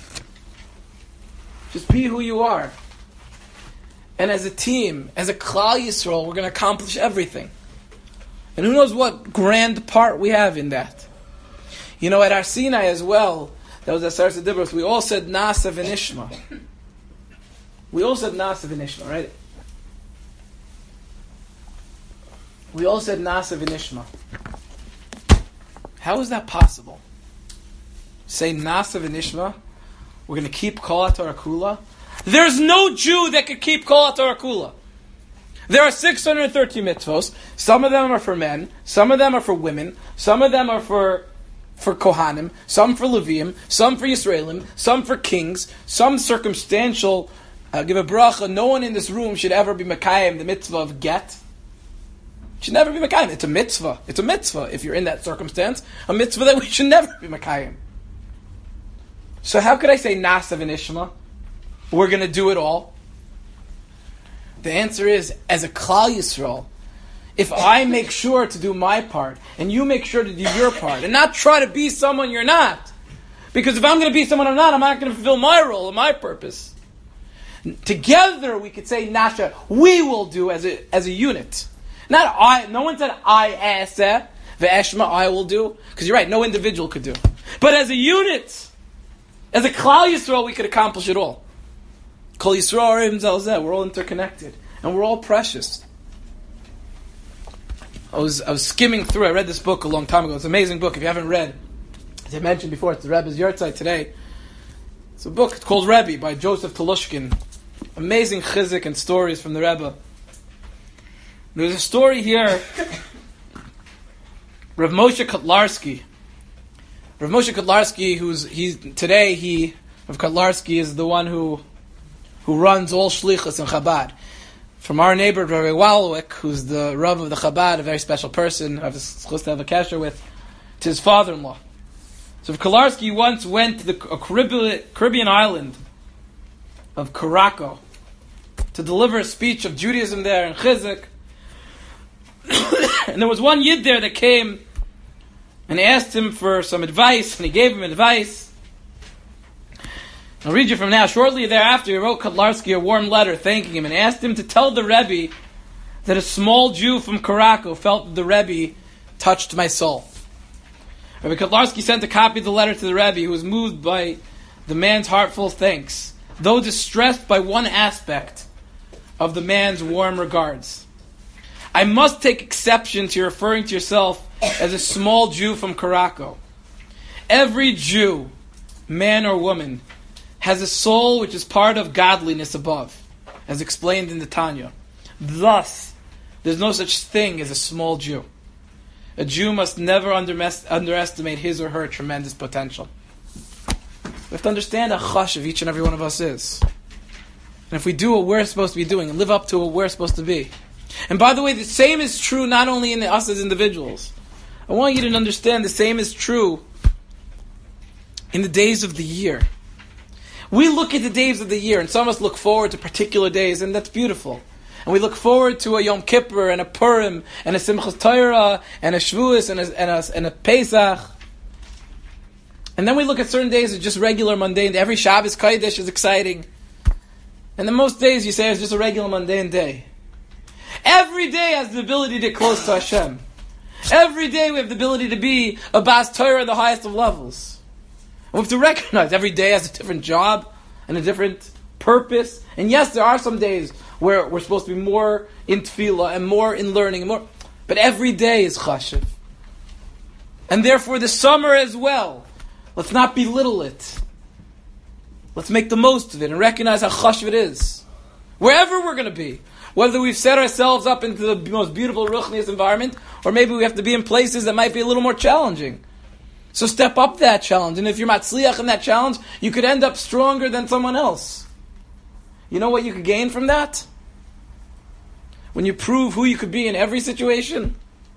Just be who you are. And as a team, as a Klal Yisrael, we're going to accomplish everything. And who knows what grand part we have in that. You know, at Har Sinai as well, that was Aseres HaDibros, we all said Nasa v'nishma. We all said Nasa v'nishma, right? We all said Nasa v'nishma. How is that possible? Say Nasa v'nishma, we're going to keep Kol HaTorah Kula. There's no Jew that could keep Kol HaTorah Kula. There are 630 mitzvos. Some of them are for men, some of them are for women, some of them are for Kohanim, some for Leviim, some for Yisraelim, some for kings, some circumstantial. Give a bracha. No one in this room should ever be Mekayim, the mitzvah of get. Should never be Mekayim. It's a mitzvah. It's a mitzvah if you're in that circumstance. A mitzvah that we should never be Mekayim. So how could I say Nasa v'nishma? We're going to do it all. The answer is, as a Klal Yisrael, if I make sure to do my part, and you make sure to do your part, and not try to be someone you're not. Because if I'm going to be someone I'm not going to fulfill my role and my purpose. Together we could say, Nasha, we will do as a unit. Not I. No one said I aseh, ve'eshma, I will do. Because you're right, no individual could do. But as a unit, as a Klal Yisrael, we could accomplish it all. Kol Yisrael, we're all interconnected. And we're all precious. I was skimming through. I read this book a long time ago. It's an amazing book. If you haven't read, as I mentioned before, it's the Rebbe's Yahrzeit today. It's a book. It's called Rebbe by Joseph Telushkin. Amazing chizik and stories from the Rebbe. There's a story here. Rav Moshe Kotlarsky. Rav Moshe Kotlarsky, Rav Kotlarsky is the one who runs all shlichus in Chabad. From our neighbor, Rabbi Wallowik, who's the Rav of the Chabad, a very special person, I was supposed to have a kasher with, to his father-in-law. So Kotlarsky once went to the Caribbean island of Curaçao to deliver a speech of Judaism there in Chizik. And there was one Yid there that came and asked him for some advice, and he gave him advice. I'll read you from now. Shortly thereafter, he wrote Kotlarsky a warm letter thanking him and asked him to tell the Rebbe that a small Jew from Curaçao felt that the Rebbe touched my soul. Rabbi Kotlarsky sent a copy of the letter to the Rebbe, who was moved by the man's heartfelt thanks, though distressed by one aspect of the man's warm regards. I must take exception to referring to yourself as a small Jew from Curaçao. Every Jew, man or woman, has a soul which is part of godliness above, as explained in the Tanya. Thus, there's no such thing as a small Jew. A Jew must never underestimate his or her tremendous potential. We have to understand how chash of each and every one of us is. And if we do what we're supposed to be doing and live up to what we're supposed to be. And by the way, the same is true not only in us as individuals. I want you to understand the same is true in the days of the year. We look at the days of the year, and some of us look forward to particular days, and that's beautiful. And we look forward to a Yom Kippur, and a Purim, and a Simchas Torah, and a Shavuos, and a Pesach. And then we look at certain days as just regular, mundane. Every Shabbos Kodesh is exciting. And then most days you say it's just a regular, mundane day. Every day has the ability to get close to Hashem. Every day we have the ability to be a Bas Torah at the highest of levels. We have to recognize every day has a different job and a different purpose. And yes, there are some days where we're supposed to be more in tefillah and more in learning, but every day is chashiv. And therefore the summer as well. Let's not belittle it. Let's make the most of it and recognize how chashiv it is. Wherever we're going to be. Whether we've set ourselves up into the most beautiful ruchnius environment, or maybe we have to be in places that might be a little more challenging. So step up that challenge. And if you're matzliach in that challenge, you could end up stronger than someone else. You know what you could gain from that? When you prove who you could be in every situation,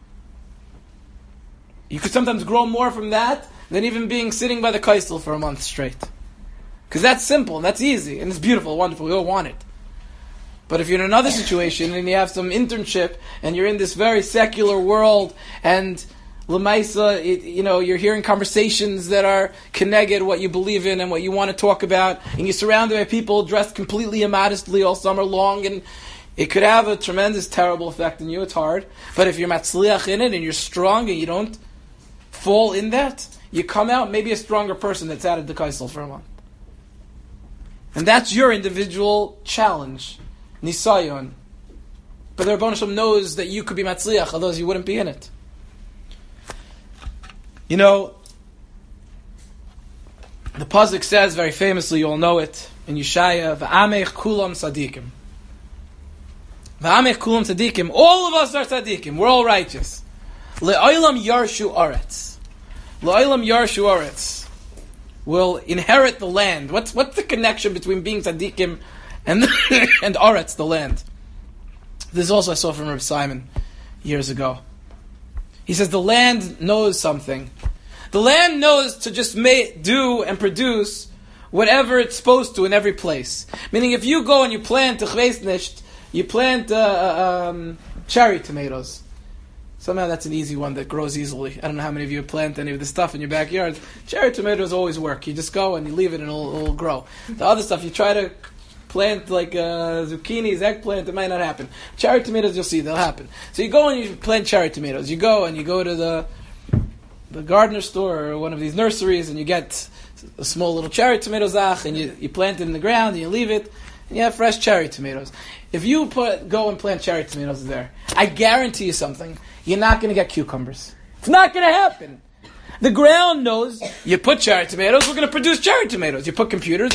you could sometimes grow more from that than even sitting by the kaisel for a month straight. Because that's simple, and that's easy, and it's beautiful, wonderful, we all want it. But if you're in another situation, and you have some internship, and you're in this very secular world, and L'maisa, you're hearing conversations that are connected what you believe in and what you want to talk about, and you're surrounded by people dressed completely immodestly all summer long, and it could have a tremendous, terrible effect on you. It's hard. But if you're matzliach in it, and you're strong, and you don't fall in that, you come out maybe a stronger person that's out of the kaisel for a month. And that's your individual challenge, nisayon. But the Rebbeinu Shalom knows that you could be matzliach, otherwise you wouldn't be in it. You know, the pasuk says very famously, you all know it, in Yeshaya, V'amech kulam tzadikim. V'amech kulam tzadikim. All of us are tzadikim. We're all righteous. Le'olam yarshu aretz. Le'olam yarshu aretz. Will inherit the land. What's the connection between being tzadikim and aretz, the land? This also I saw from Reb Simon years ago. He says the land knows something. The land knows to just do and produce whatever it's supposed to in every place. Meaning if you go and you plant you plant cherry tomatoes. Somehow that's an easy one that grows easily. I don't know how many of you plant any of this stuff in your backyard. Cherry tomatoes always work. You just go and you leave it and it'll grow. The other stuff, you try to plant like zucchinis, eggplant, it might not happen. Cherry tomatoes, you'll see, they'll happen. So you go and you plant cherry tomatoes. You go to the gardener store or one of these nurseries and you get a small little cherry tomato zach and you plant it in the ground and you leave it and you have fresh cherry tomatoes. If you go and plant cherry tomatoes there, I guarantee you something, you're not going to get cucumbers. It's not going to happen. The ground knows you put cherry tomatoes, we're going to produce cherry tomatoes. You put cucumbers,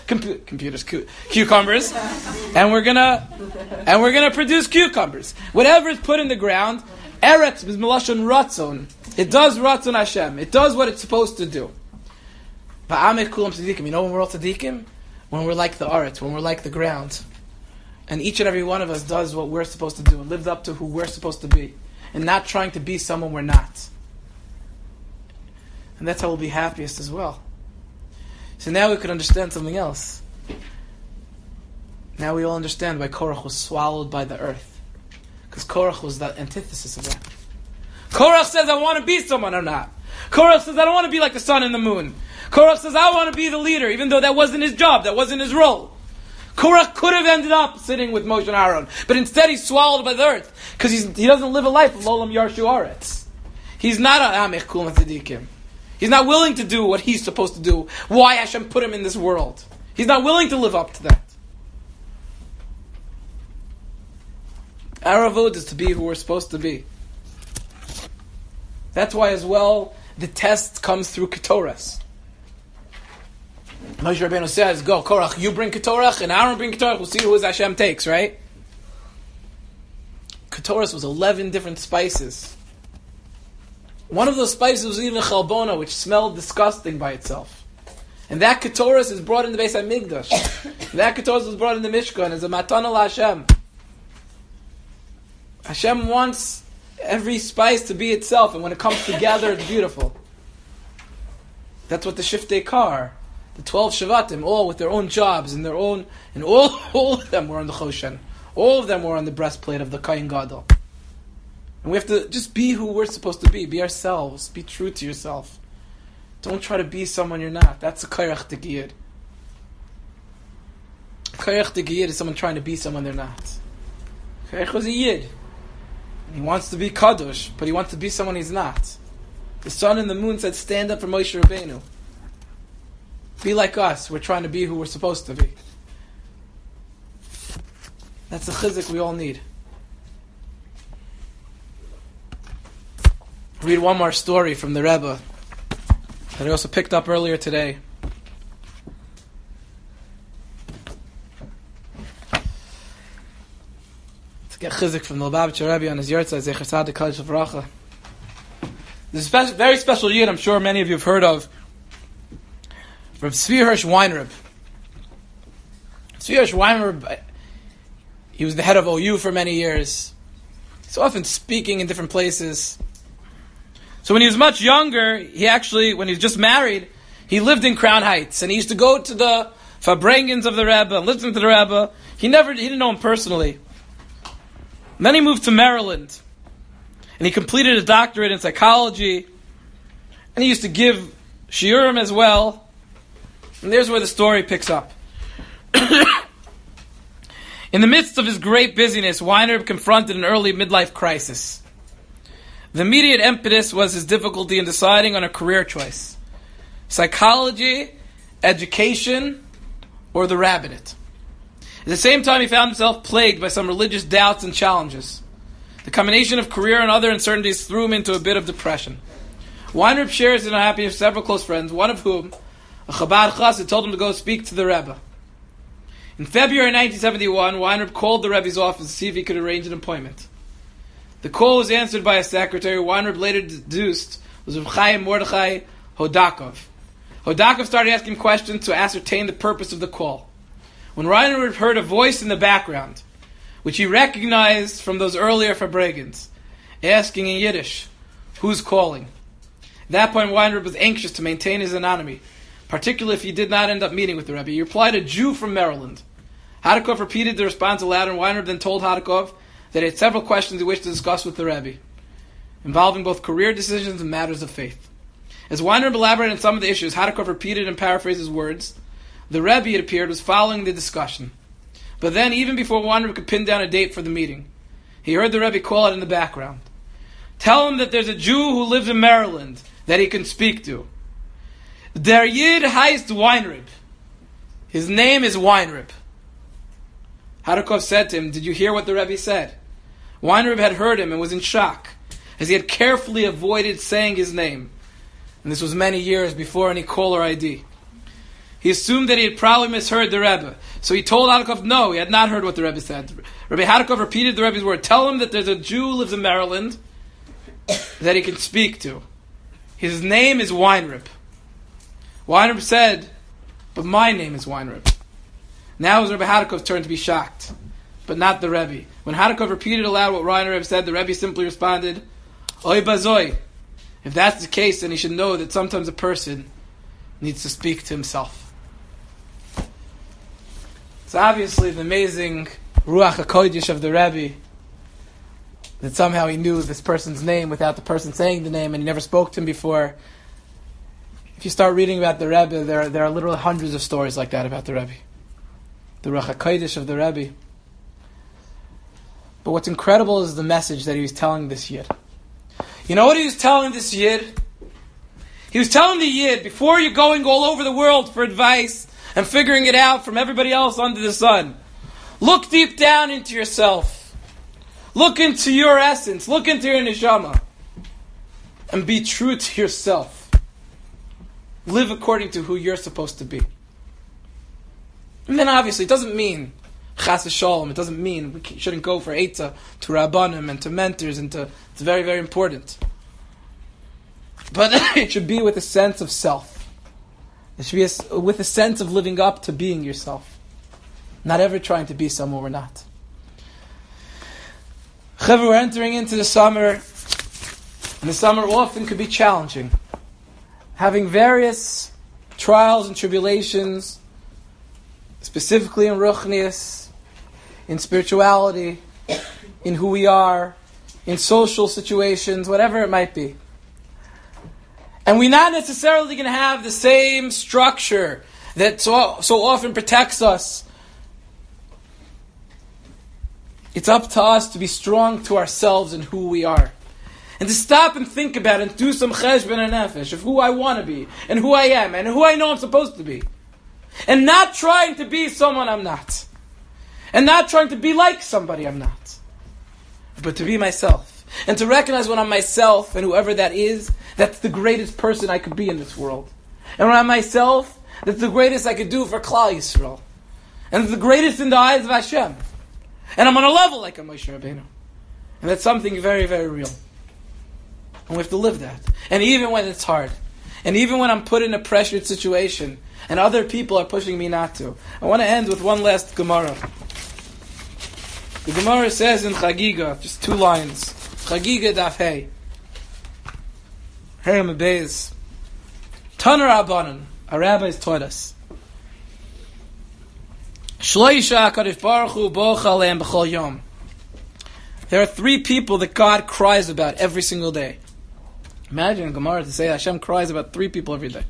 and we're going to produce cucumbers. Whatever is put in the ground, eretz is melashon ratzon. It does ratzon Hashem. It does what it's supposed to do. You know when we're all tzaddikim? When we're like the aretz, when we're like the ground. And each and every one of us does what we're supposed to do and lives up to who we're supposed to be. And not trying to be someone we're not. And that's how we'll be happiest as well. So now we could understand something else. Now we all understand why Korach was swallowed by the earth. Because Korach was the antithesis of that. Korach says, I want to be someone or not. Korach says, I don't want to be like the sun and the moon. Korach says, I want to be the leader, even though that wasn't his job, that wasn't his role. Korach could have ended up sitting with Moshe and Aaron, but instead he's swallowed by the earth, because he doesn't live a life of Olam Yarshu Aretz. He's not an Amech Kul Tzadikim. He's not willing to do what he's supposed to do, why Hashem put him in this world. He's not willing to live up to that. Our avoda is to be who we're supposed to be. That's why as well, the test comes through Ketoras. Moshe Rabbeinu says, go, Korach, you bring Ketorach, and Aaron bring Ketorach, we'll see who Hashem takes, right? Ketoras was 11 different spices. One of those spices was even chalbona, which smelled disgusting by itself. And that Ketoras is brought in the Beis HaMikdash. That Ketoras was brought in the Mishkan as a matana Hashem. Hashem wants every spice to be itself, and when it comes together, it's beautiful. That's what the Shiftei Kar, the 12 Shavatim, all with their own jobs and all of them were on the Choshen. All of them were on the breastplate of the Kohen Gadol. And we have to just be who we're supposed to be ourselves, be true to yourself. Don't try to be someone you're not. That's a Kairach Tegiyid. Kairach Tegiyid is someone trying to be someone they're not. Kairach was a Yid. He wants to be Kadosh, but he wants to be someone he's not. The sun and the moon said, stand up for Moshe Rabbeinu. Be like us. We're trying to be who we're supposed to be. That's the chizuk we all need. Read one more story from the Rebbe that I also picked up earlier today. To get chizuk from the Lubavitcher Rebbe on his Yortzei, Zecher Tzadik Kodesh V'Racha. There's a very special yid I'm sure many of you have heard of, from Tzvi Hirsch Weinreb. Tzvi Hirsch Weinreb, he was the head of OU for many years. He's often speaking in different places. So when he was much younger, when he was just married, he lived in Crown Heights, and he used to go to the Farbrengens of the Rebbe and listen to the Rebbe. He didn't know him personally. And then he moved to Maryland, and he completed a doctorate in psychology, and he used to give shiurim as well. And there's where the story picks up. In the midst of his great busyness, Weinreb confronted an early midlife crisis. The immediate impetus was his difficulty in deciding on a career choice. Psychology, education, or the rabbinate. At the same time, he found himself plagued by some religious doubts and challenges. The combination of career and other uncertainties threw him into a bit of depression. Weinreb shares his unhappiness with several close friends, one of whom, a Chabad Chassid, told him to go speak to the Rebbe. In February 1971, Weinreb called the Rebbe's office to see if he could arrange an appointment. The call was answered by a secretary. Weinreb later deduced was Rav Chaim Mordechai Hodakov. Hodakov started asking questions to ascertain the purpose of the call. When Weinreb heard a voice in the background, which he recognized from those earlier Farbrengens, asking in Yiddish, who's calling? At that point, Weinreb was anxious to maintain his anonymity, particularly if he did not end up meeting with the Rebbe. He replied, a Jew from Maryland. Hadakov repeated the response aloud, and Weinreb then told Hadakov that he had several questions he wished to discuss with the Rebbe. involving both career decisions and matters of faith. As Weinreb elaborated on some of the issues, Hadakov repeated and paraphrased his words. The Rebbe, it appeared, was following the discussion. But then, even before Weinreb could pin down a date for the meeting, he heard the Rebbe call out in the background. Tell him that there's a Jew who lives in Maryland that he can speak to. Der Yid heißt Weinreb. His name is Weinreb. Hadakov said to him, did you hear what the Rebbe said? Weinreb had heard him and was in shock, as he had carefully avoided saying his name. And this was many years before any caller ID. He assumed that he had probably misheard the Rebbe. So he told Hadakov no, he had not heard what the Rebbe said. Rabbi Hadakov repeated the Rebbe's word. Tell him that there's a Jew who lives in Maryland that he can speak to. His name is Weinreb. Weinreb said, but my name is Weinreb. Now it was Rabbi Hadakov's turn to be shocked, but not the Rebbe. When Hadakov repeated aloud what Weinreb said, the Rebbe simply responded, Oy bazoi. If that's the case, then he should know that sometimes a person needs to speak to himself. It's obviously the amazing Ruach HaKodesh of the Rebbe that somehow he knew this person's name without the person saying the name, and he never spoke to him before. If you start reading about the Rebbe, there are literally hundreds of stories like that about the Rebbe. The Ruach HaKodesh of the Rebbe. But what's incredible is the message that he was telling this Yid. You know what he was telling this Yid? He was telling the Yid, before you're going all over the world for advice and figuring it out from everybody else under the sun, look deep down into yourself. Look into your essence. Look into your neshama. And be true to yourself. Live according to who you're supposed to be. And then obviously it doesn't mean chas v'shalom. It doesn't mean we shouldn't go for eitzah to rabbanim and to mentors and to. It's very, very important. But it should be with a sense of self. It should be with a sense of living up to being yourself. Not ever trying to be someone we're not. We're entering into the summer, and the summer often could be challenging. Having various trials and tribulations, specifically in Ruchnius, in spirituality, in who we are, in social situations, whatever it might be. And we're not necessarily going to have the same structure that so often protects us. It's up to us to be strong to ourselves and who we are. And to stop and think about it and do some cheshbon and nefesh of who I want to be, and who I am, and who I know I'm supposed to be. And not trying to be someone I'm not. And not trying to be like somebody I'm not. But to be myself. And to recognize when I'm myself, and whoever that is, that's the greatest person I could be in this world. And when I'm myself, that's the greatest I could do for Klal Yisrael. And it's the greatest in the eyes of Hashem. And I'm on a level like a Moshe Rabbeinu. And that's something very, very real. And we have to live that. And even when it's hard, and even when I'm put in a pressured situation, and other people are pushing me not to, I want to end with one last Gemara. The Gemara says in Chagiga, just 2 lines. Chagiga daf hey. Hey Mabez. Taner Rabbanan. Our rabbis taught us. Shloisha HaKadosh Baruch Hu bocha aleim b'chol yom. There are 3 people that God cries about every single day. Imagine Gemara to say Hashem cries about 3 people every day.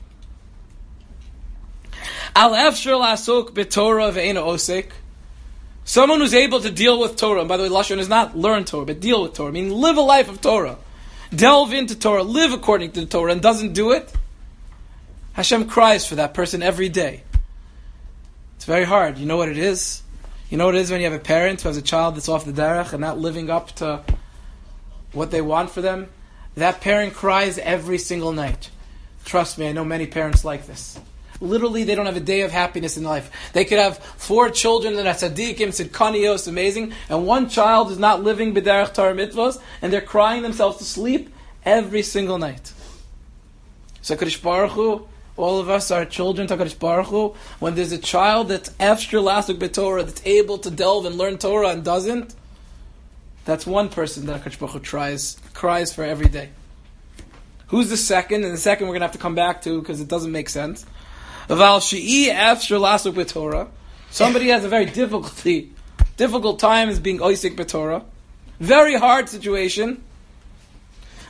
Al efshar la'asok b'Torah ve'eino osek. Someone who's able to deal with Torah. And by the way, Lashon is not learn Torah, but deal with Torah. I mean, live a life of Torah. Delve into Torah. Live according to the Torah and doesn't do it. Hashem cries for that person every day. It's very hard. You know what it is? You know what it is when you have a parent who has a child that's off the derech and not living up to what they want for them? That parent cries every single night. Trust me, I know many parents like this. Literally, they don't have a day of happiness in life. They could have 4 children that are tzaddikim, tzidkanios, amazing, and one child is not living b'derech Torah mitzvos, and they're crying themselves to sleep every single night. So HaKadosh Baruch Hu, all of us are children to HaKadosh Baruch Hu. When there's a child that's after lasuk b'Torah, that's able to delve and learn Torah and doesn't, that's one person that HaKadosh Baruch Hu cries for every day. Who's the second? And the second we're going to have to come back to because it doesn't make sense. Somebody has a very difficult time as being oisik b'Torah. Very hard situation.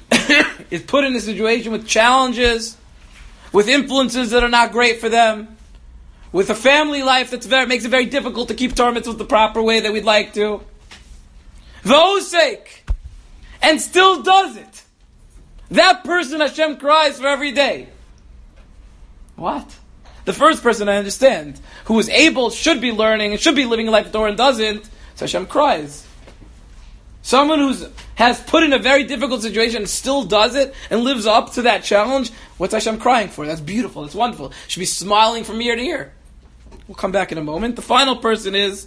is put in a situation with challenges, with influences that are not great for them, with a family life that makes it very difficult to keep Torah mitzvot the proper way that we'd like to, those sake, and still does it, that person Hashem cries for every day. What? The first person I understand, who is able, should be learning, and should be living a life of Torah and doesn't, so Hashem cries. Someone who has put in a very difficult situation and still does it and lives up to that challenge, what's Hashem crying for? That's beautiful, that's wonderful. Should be smiling from ear to ear. We'll come back in a moment. The final person is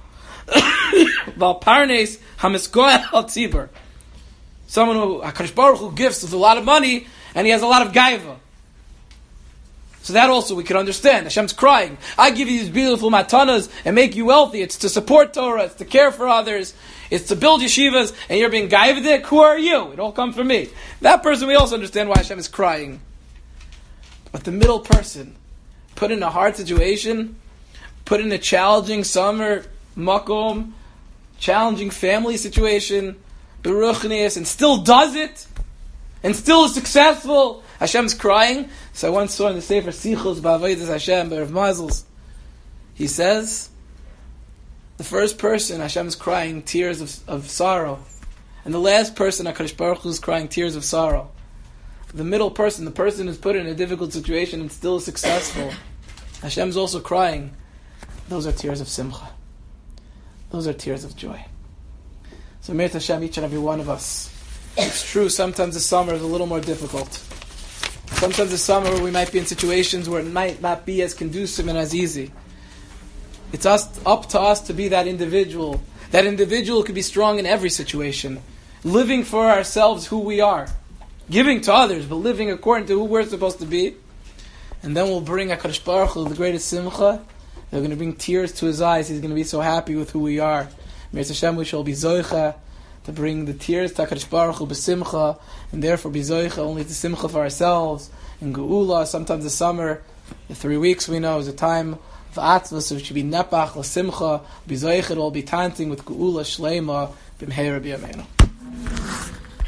Valparnes Hamiskoel Al Tzibur. Someone who HaKadosh Baruch Hu gifts with a lot of money and he has a lot of gaiva. So that also we can understand. Hashem's crying. I give you these beautiful matanas and make you wealthy. It's to support Torah. It's to care for others. It's to build yeshivas. And you're being gaivadik. Who are you? It all comes from me. That person, we also understand why Hashem is crying. But the middle person, put in a hard situation, put in a challenging summer makom, challenging family situation, beruchnius, and still does it, and still is successful. Hashem's crying. So I once saw in the Sefer Sichos Ba'avodas Hashem by Rav Mazel's, he says, the first person Hashem is crying tears of sorrow, and the last person HaKadosh Baruch Hu is crying tears of sorrow. The middle person, the person who's put in a difficult situation and still is successful, Hashem's also crying. Those are tears of simcha. Those are tears of joy. So may Hashem, each and every one of us. It's true, sometimes the summer is a little more difficult. Sometimes the summer we might be in situations where it might not be as conducive and as easy. It's up to us to be that individual. That individual could be strong in every situation. Living for ourselves who we are. Giving to others, but living according to who we're supposed to be. And then we'll bring HaKadosh Baruch Hu, the greatest simcha. They're going to bring tears to his eyes. He's going to be so happy with who we are. Mir Hashem, we shall be zoicha to bring the tears to HaKadosh Baruch Hu b'simcha, and therefore be zoicha only to simcha for ourselves. In Geula, sometimes the summer, the 3 weeks we know, is a time of atzvah, so it should be nepach, l'simcha, be zoicha, it will be tanting with Geula, shleima, b'mheira b'yameinu.